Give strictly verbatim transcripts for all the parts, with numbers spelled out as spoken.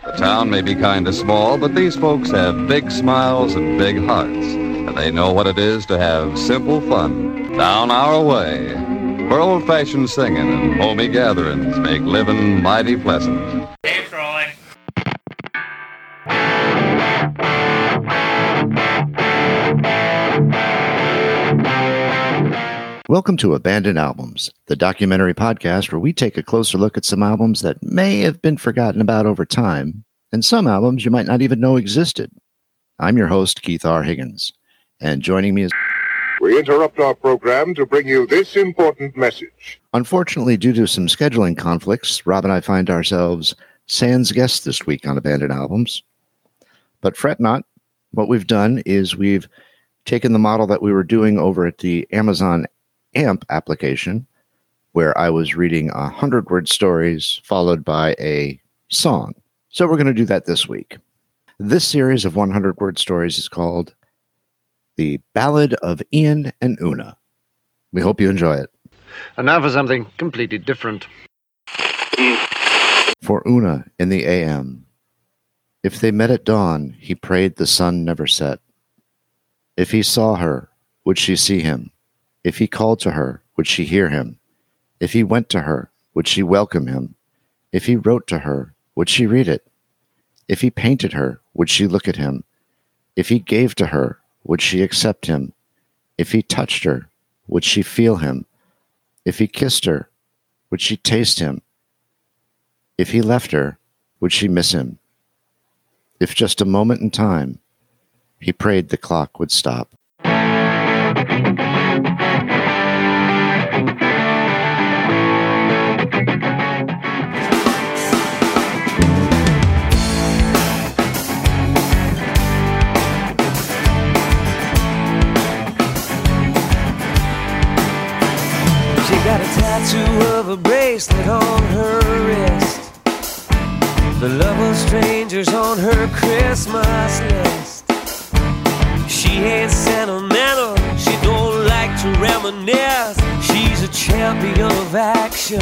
The town may be kind of small, but these folks have big smiles and big hearts, and they know what it is to have simple fun down our way, where old-fashioned singing and homey gatherings make living mighty pleasant. Hey, Troy. Welcome to Abandoned Albums, the documentary podcast where we take a closer look at some albums that may have been forgotten about over time, and some albums you might not even know existed. I'm your host, Keith R. Higgins, and joining me is... We interrupt our program to bring you this important message. Unfortunately, due to some scheduling conflicts, Rob and I find ourselves sans guests this week on Abandoned Albums. But fret not. What we've done is we've taken the model that we were doing over at the Amazon A M P application, where I was reading a hundred word stories followed by a song. So we're going to do that this week. This series of one hundred word stories is called The Ballad of Ian and Una. We hope you enjoy it. And now for something completely different. For Una in the A M. If they met at dawn, he prayed the sun never set. If he saw her, would she see him? If he called to her, would she hear him? If he went to her, would she welcome him? If he wrote to her, would she read it? If he painted her, would she look at him? If he gave to her, would she accept him? If he touched her, would she feel him? If he kissed her, would she taste him? If he left her, would she miss him? If just a moment in time, he prayed the clock would stop. Got a tattoo of a bracelet on her wrist. The love of strangers on her Christmas list. She ain't sentimental, she don't like to reminisce. She's a champion of action.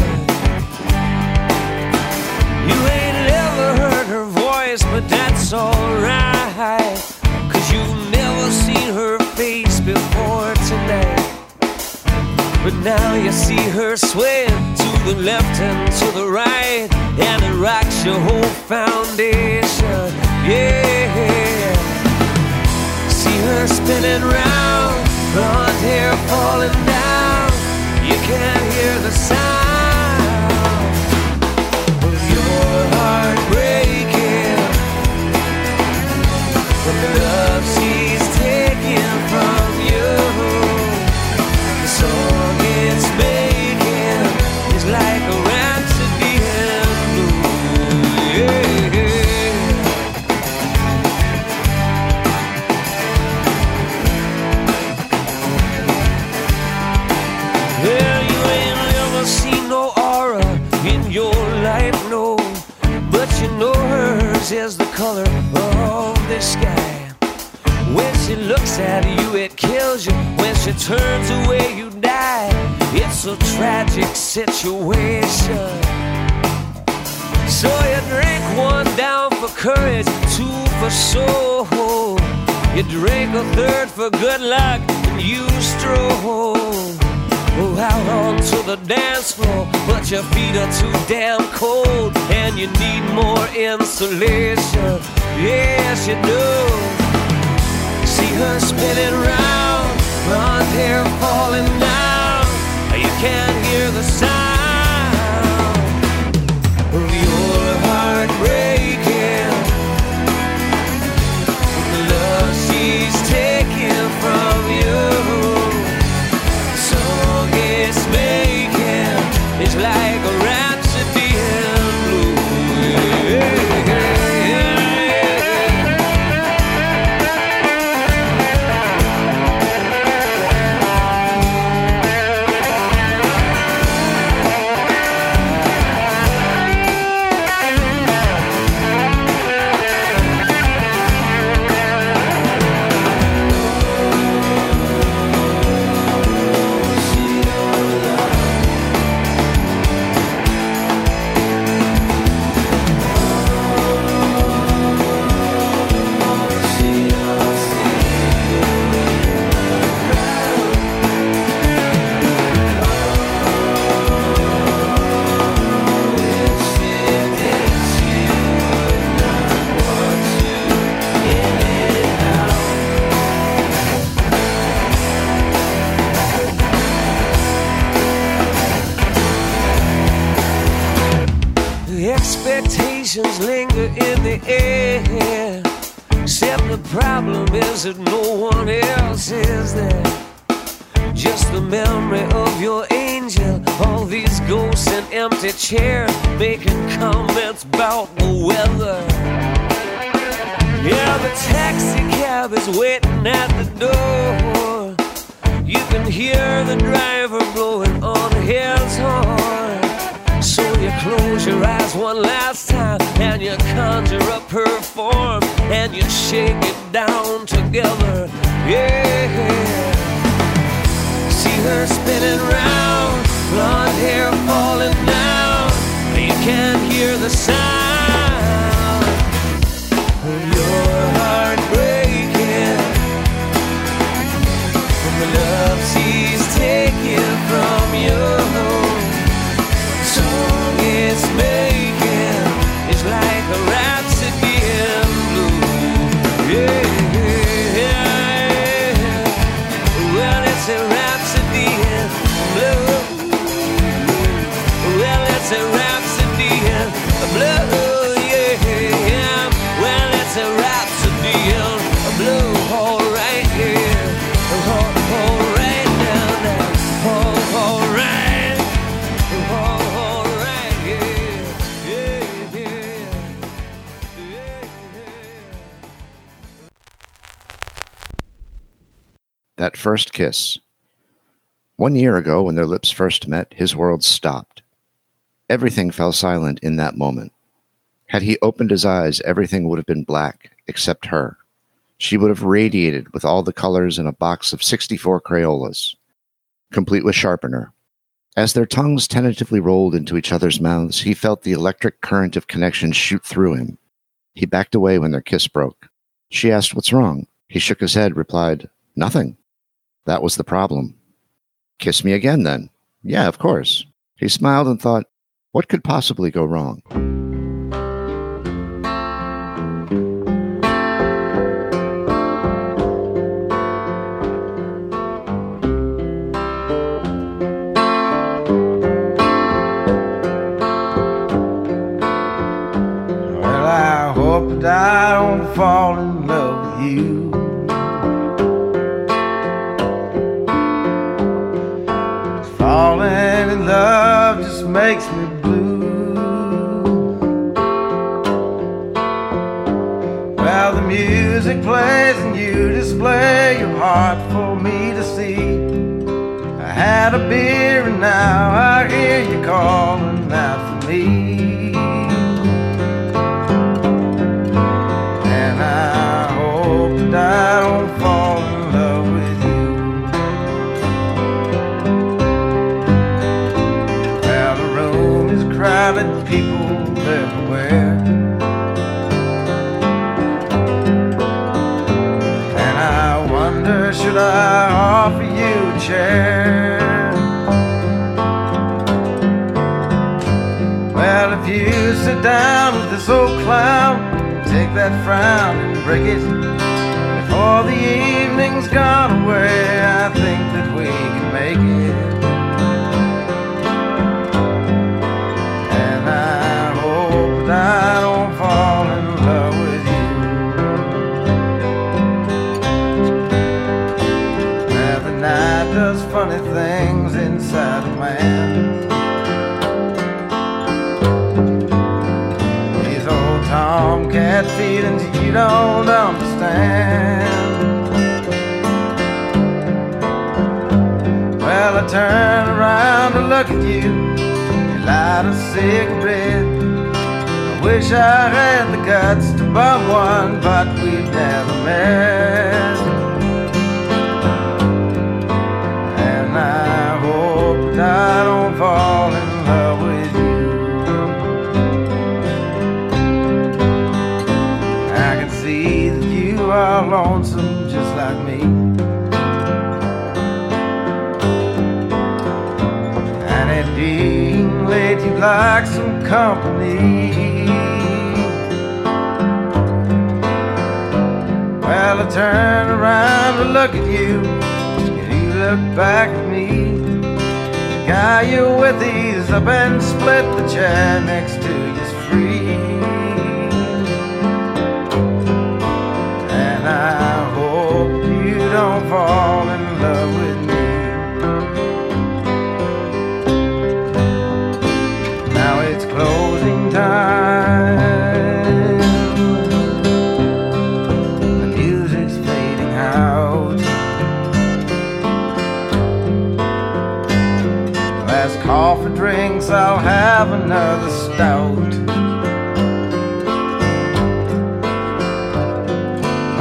You ain't never heard her voice, but that's alright, 'cause you've never seen her face before tonight. But now you see her swaying to the left and to the right, and it rocks your whole foundation, yeah. See her spinning round, blonde hair falling down. You can't hear the sound of your heart breaking from the love she's taking from you. The song it's making is like a rhapsody in blue, yeah. Well, you ain't never seen no aura in your life, no, but you know hers is the color of the sky. When she looks at you, it kills you. When she turns away, you die. It's a tragic situation. So you drink one down for courage, two for soul. You drink a third for good luck, and you stroll out onto the dance floor. But your feet are too damn cold, and you need more insulation. Yes, you do. See her spinning round, blonde hair falling down. You can't hear the sound of your heart breaking. The love she's taking from you. The song it's making is like a rhapsody in blue, yeah. finger in the air. Except the problem is that no one else is there. Just the memory of your angel. All these ghosts in empty chairs making comments about the weather. Yeah, the taxi cab is waiting at the door. You can hear the driver blowing on his horn. So you close your eyes one last time and you conjure up her form and you shake it down together. Yeah. See her spinning round, blonde hair falling down. You can't hear the sound of your heart breaking from the love she's taking from you. Song it's making is like a rhapsody in blue. Yeah, yeah, yeah. Well, it's a rhapsody in blue. Well, it's a rhapsody in blue. Yeah, yeah. Well, it's a rhapsody in blue. All right, yeah. All, all right now, now. All, all right. All, all right, yeah. Yeah, yeah. Yeah, yeah. That first kiss. One year ago, when their lips first met, his world stopped. Everything fell silent in that moment. Had he opened his eyes, everything would have been black, except her. She would have radiated with all the colors in a box of sixty-four Crayolas, complete with sharpener. As their tongues tentatively rolled into each other's mouths, he felt the electric current of connection shoot through him. He backed away when their kiss broke. She asked, "What's wrong?" He shook his head, replied, "Nothing." That was the problem. "Kiss me again, then." "Yeah, of course." He smiled and thought, what could possibly go wrong? Well, I hope that I don't fall in love with you. Falling in love just makes me blue. Well, the music plays and you display your heart for me to see. I had a beer and now I hear you calling out for me. And I hope that I don't fall in love with you. Crowded, people everywhere, and I wonder, should I offer you a chair? Well, if you sit down with this old clown, take that frown and break it before the evening's gone away, I think that we can make it. I don't fall in love with you. Now the night does funny things inside a man. These old tomcat feelings you don't understand. Well, I turn around to look at you, you light a cigarette. Wish I had the guts to bum one, but we've never met. And I hope that I don't fall in love with you. I can see that you are lonesome just like me. And it being late, you'd like some company. Well, I turn around to look at you, and you look back at me. The guy you're with, he's up and split the chair next to you's free.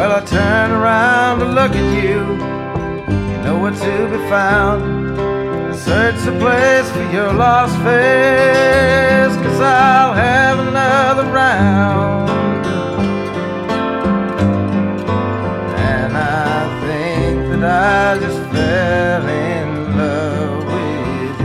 Well, I turn around to look at you. You know where to be found. Search the place for your lost face, 'cause I'll have another round. And I think that I just fell in love with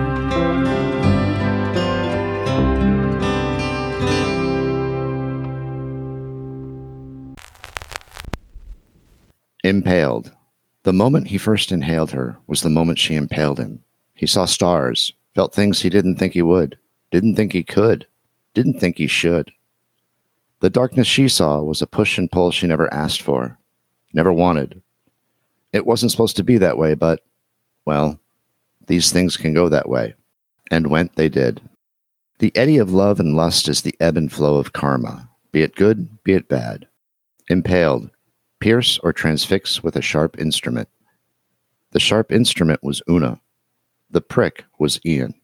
you. Impaled. The moment he first inhaled her was the moment she impaled him. He saw stars, felt things he didn't think he would, didn't think he could, didn't think he should. The darkness she saw was a push and pull she never asked for, never wanted. It wasn't supposed to be that way, but, well, these things can go that way. And went they did. The eddy of love and lust is the ebb and flow of karma, be it good, be it bad. Impaled. Pierce or transfix with a sharp instrument. The sharp instrument was Una. The prick was Ian.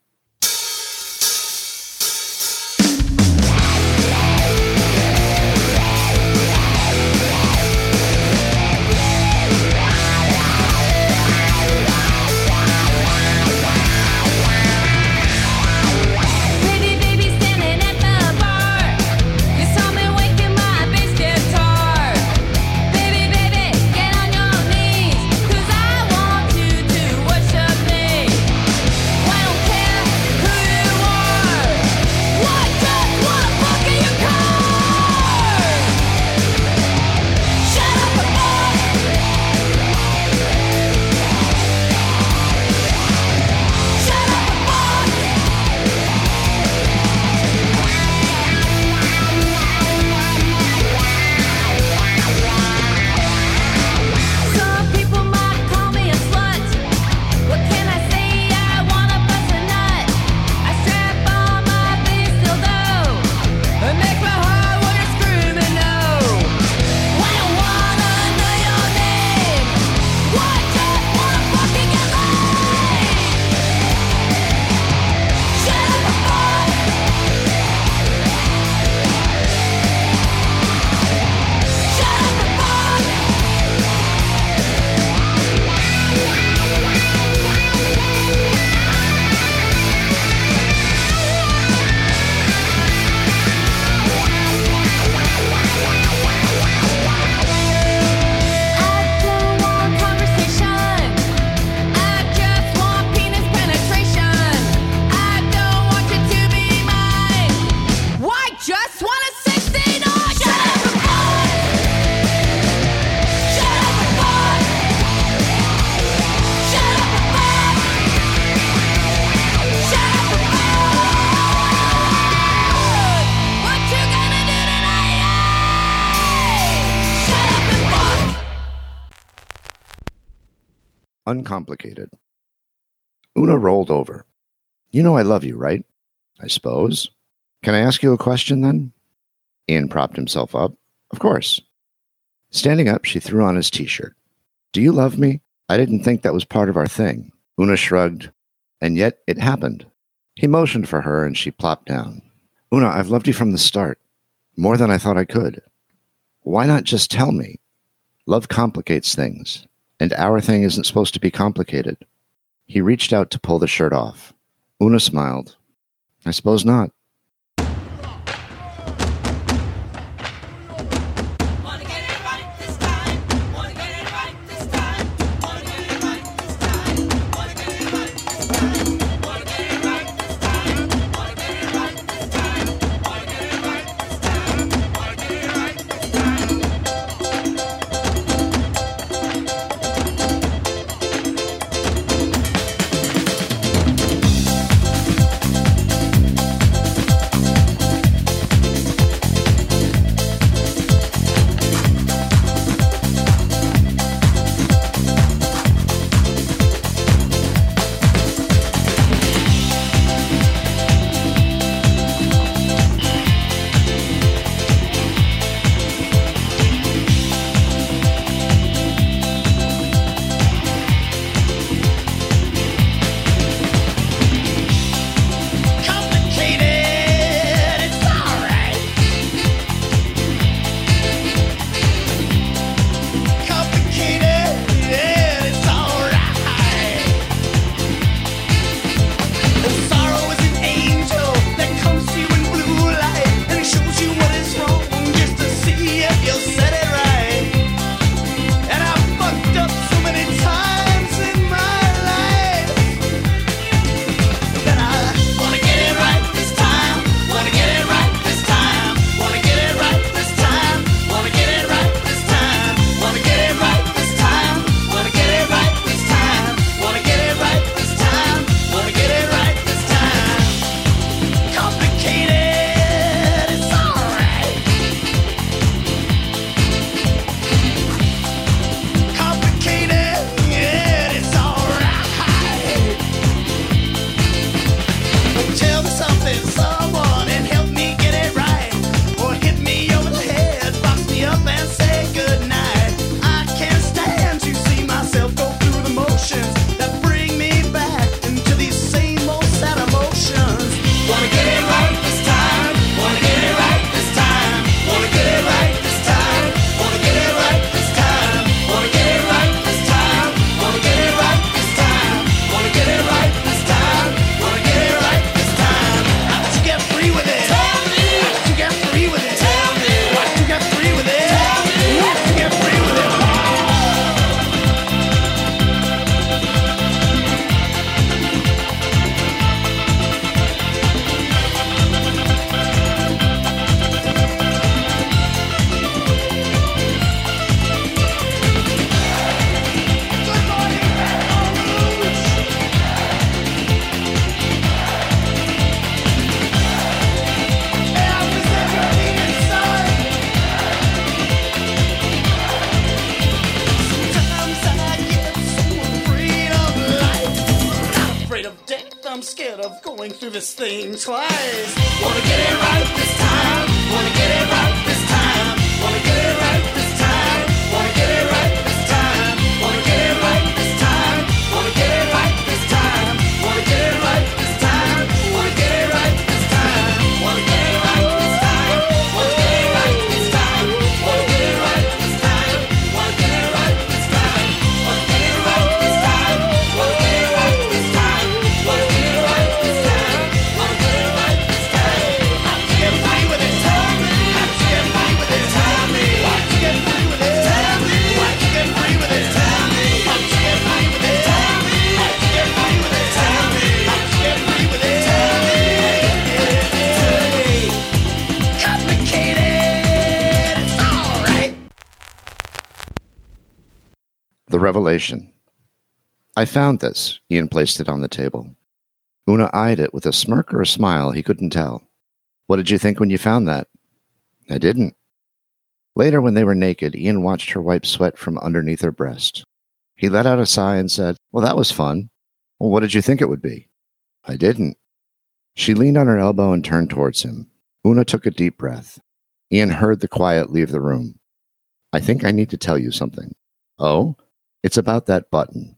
Uncomplicated. Una rolled over. You know I love you, right? I suppose. Can I ask you a question, then? Ian propped himself up. Of course. Standing up, she threw on his t-shirt. Do you love me? I didn't think that was part of our thing. Una shrugged. And yet it happened. He motioned for her, and she plopped down. Una, I've loved you from the start. More than I thought I could. Why not just tell me? Love complicates things. And our thing isn't supposed to be complicated. He reached out to pull the shirt off. Una smiled. I suppose not. through this thing twice. Wanna get it right this time. Wanna get it right this time. Wanna get it right this time. Wanna get it right this time. Wanna get it right this time. Wanna get it right this time. Wanna get it right this time. Wanna get it right this time. Wanna get it right this time. Wanna get it right this time. Wanna get it right this time. Wanna get it right this time. Wanna get it right this time. Wanna get it right this time. Wanna get it right this time. Wanna get it right this time. I'm getting free with it. Tell me. I'm getting free with it. Tell me. I'm getting free with it. Tell me. I'm getting free with it. Tell me. I'm getting free with it. Tell me. I'm getting free with it. Tell me. I'm getting free with it. Tell me. Complicated. It's all right. The Revelation. I found this. Ian placed it on the table. Una eyed it with a smirk or a smile, he couldn't tell. What did you think when you found that? I didn't. Later, when they were naked, Ian watched her wipe sweat from underneath her breast. He let out a sigh and said, well, that was fun. Well, what did you think it would be? I didn't. She leaned on her elbow and turned towards him. Una took a deep breath. Ian heard the quiet leave the room. I think I need to tell you something. Oh? It's about that button.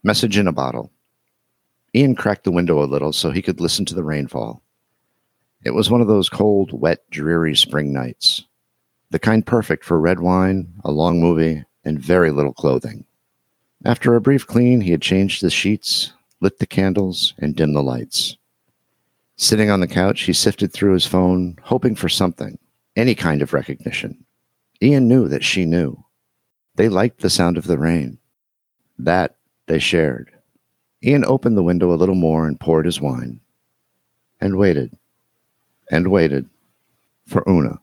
Message in a bottle. Ian cracked the window a little so he could listen to the rainfall. It was one of those cold, wet, dreary spring nights. The kind perfect for red wine, a long movie, and very little clothing. After a brief clean, he had changed the sheets, lit the candles, and dimmed the lights. Sitting on the couch, he sifted through his phone, hoping for something, any kind of recognition. Ian knew that she knew. They liked the sound of the rain. That they shared. Ian opened the window a little more and poured his wine. And waited. And waited. For Una.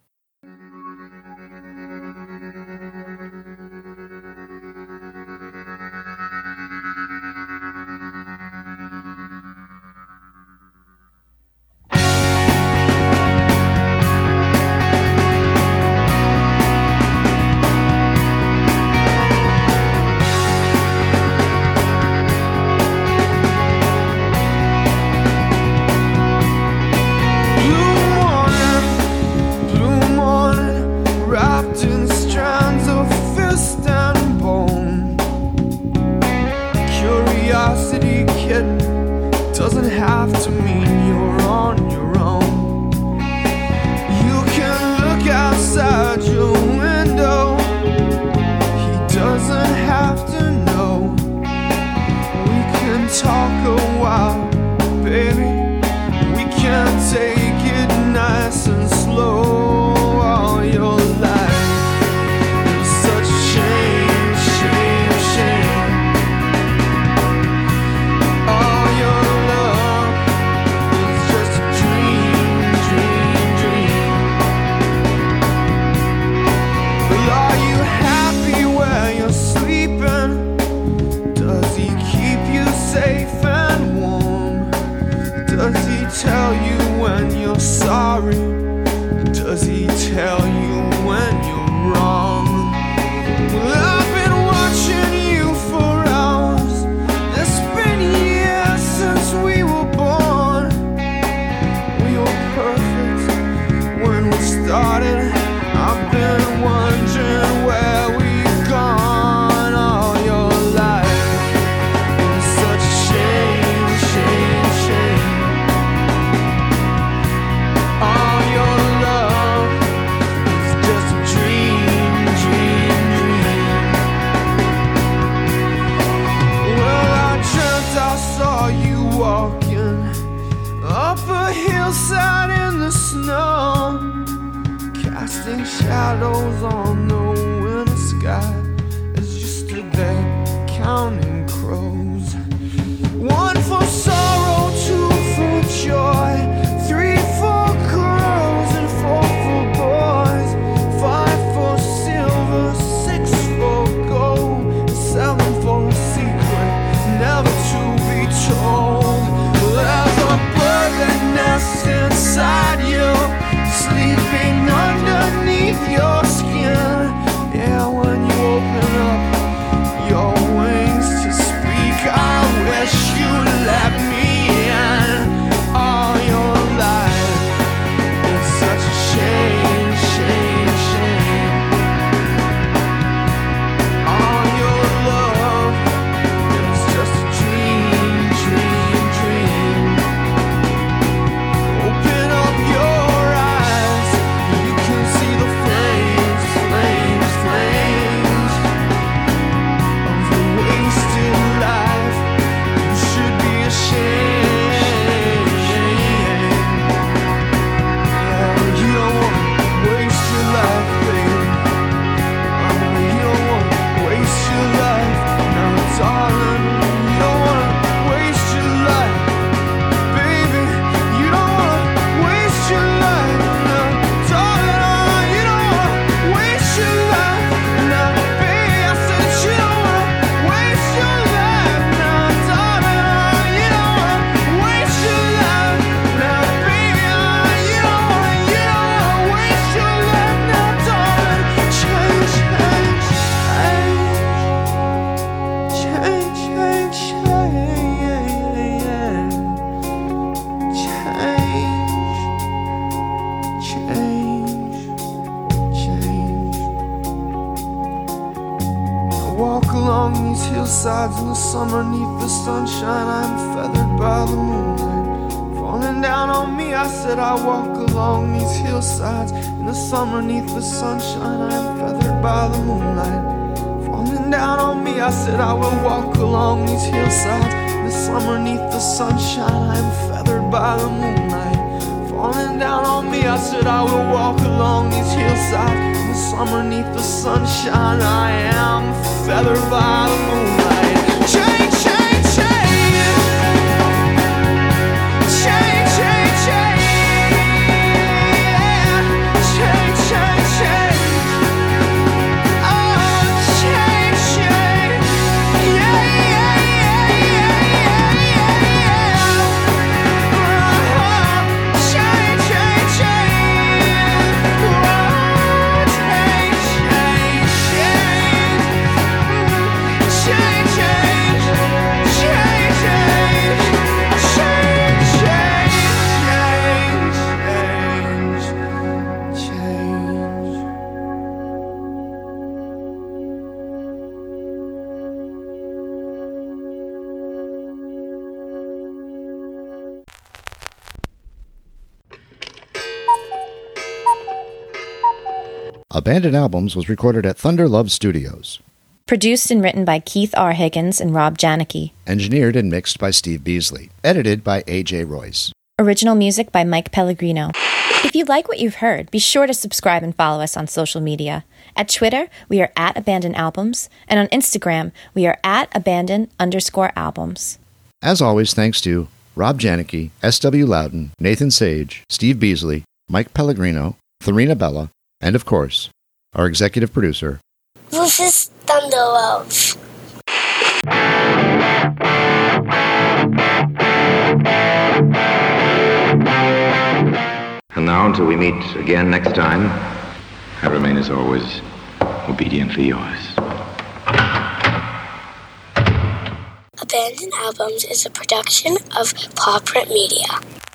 Doesn't have to mean you're on your own. You can look outside your window. He doesn't have to know. We can talk a while, baby. We can take it nice and slow. All your life is such a shame, shame, shame. All your love is just a dream, dream, dream. But are you happy where you're sleeping? Does he keep you safe and warm? Does he tell you when you're sorry? Does he tell you when you're wrong? Well, I've been watching you for hours. It's been years since we were born. We were perfect when we started. I've been wondering where we've gone all your life. It's such a shame, shame, shame. All your love is just a dream, dream, dream. Well, I dreamt I saw you walking up a hillside in the snow, casting shadows on the winter sky as you stood there counting crows. One for sorrow, two for joy, three for girls and four for boys, five for silver, six for gold, seven for a secret never to be told. There's a bird that nests inside you, sleeping underneath your skin. Yeah, when you hillsides in the summer, neath the sunshine. I'm feathered by the moonlight falling down on me. I said I walk along these hillsides in the summer, neath the sunshine. I'm feathered by the moonlight falling down on me. I said I will walk along these hillsides in the summer, neath the sunshine. I'm feathered by the moonlight falling down on me. I said I will walk along these hillsides in the summer, neath the sunshine. I am feathered by the moonlight. Chain, chain, chain. Chain, chain, chain. Chain, chain, chain. Oh, chain, chain. Yeah, yeah, yeah, yeah, yeah, yeah. Uh-huh. Chain, chain, chain. Whoa, chain, chain, chain. Chain, chain, chain, chain. Chain, chain, change, change. Abandoned Albums was recorded at Thunder Love Studios. Produced and written by Keith R. Higgins and Rob Janicki. Engineered and mixed by Steve Beasley. Edited by A J Royce. Original music by Mike Pellegrino. If you like what you've heard, be sure to subscribe and follow us on social media. At Twitter, we are at Abandoned Albums, and on Instagram, we are at Abandoned underscore albums. As always, thanks to Rob Janicki, S W Loudon, Nathan Sage, Steve Beasley, Mike Pellegrino, Tharina Bella, and of course, our executive producer, Rufus Thunderlove. And now, until we meet again next time, I remain as always obediently yours. Abandoned Albums is a production of Paw Print Media.